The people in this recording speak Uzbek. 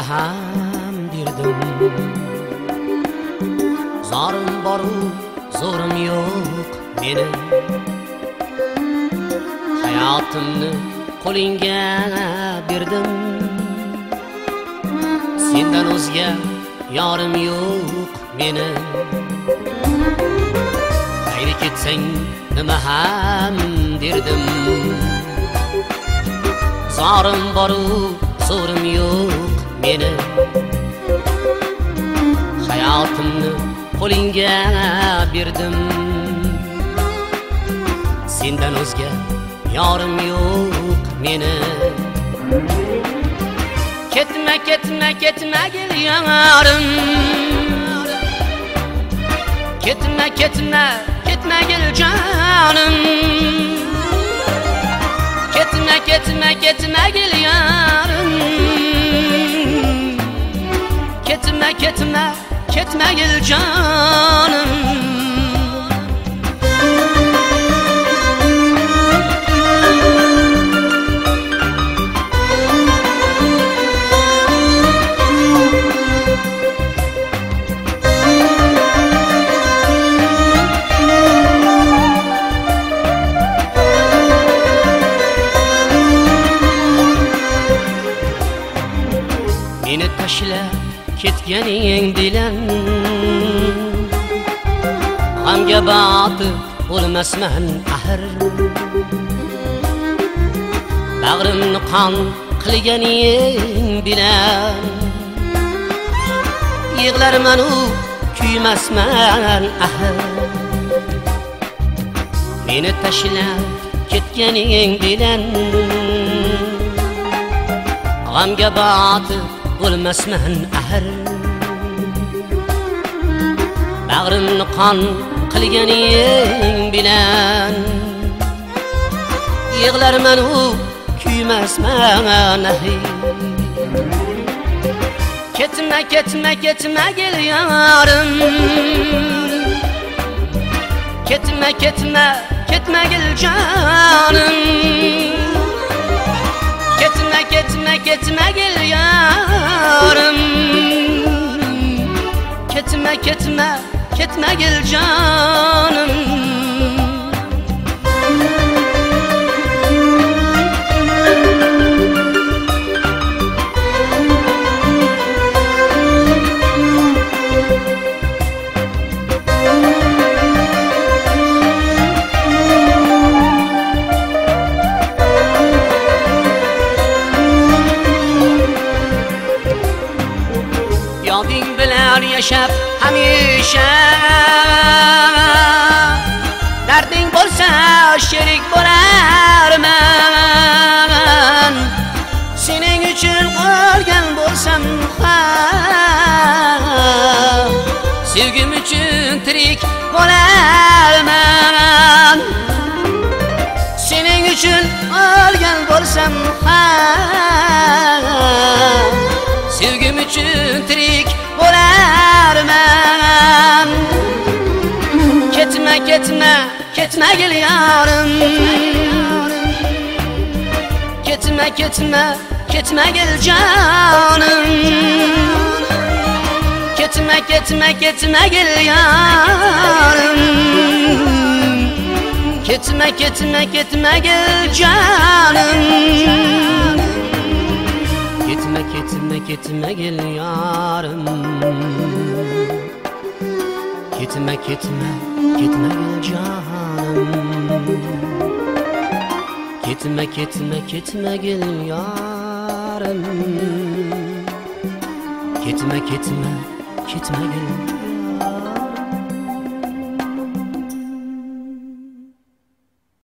ham berdim. Zorim boru zo'rim yo'q mening. Hayotimni qo'lingga berdim. Sendan o'zga yorim yo'q mening. Qayri ketsang nima ham derdim. Zorim boru zo'rim yo'q mening. Hayotimni qo'lingga berdim. Sendan o'zga yorim yo'q mening. Ketma, ketma, ketmagil yorim. Ketma, ketma, ketmagil jonim. Ketma, ketma, ketmagil yorim. Ketma, ketma, ketmagil jonim. Meni tashlab ketganing bilan g'amga botib bo'lmasman axir. Bag'rimni qon qilganing bilan yig'larman u kuymasman axir. Meni tashlab ketganing bilan g'amga botib bo'lmasman axir. Bag'rimni qon qilganing bilan yig'larman u kuymasman axir. Ketma, ketma, ketmagil yorim. Ketma, ketma, ketmagil jonim. Ketma, ketma, ketmagil yorim. Ketma, ketma, ketmagil jonim. Yoding bilan yashab hamisha, darding bo'lsa sherik bo'larman. Sening uchun o'lgan bo'lsam ham, sevgim uchun tirik bo'larman. Sening uchun o'lgan bo'lsam ham, sevgim uchun tirik bo'larman. Ketma, ketma, ketmagil yorim. Ketma, ketma, ketmagil jonim. Ketma, ketma, ketmagil yorim. Ketma, ketma, ketmagil jonim. Ketma, ketma, ketmagil yorim. Ketma, ketma, ketmagil jonim. Ketma, ketma, ketmagil yorim. Ketma, ketma, ketmagil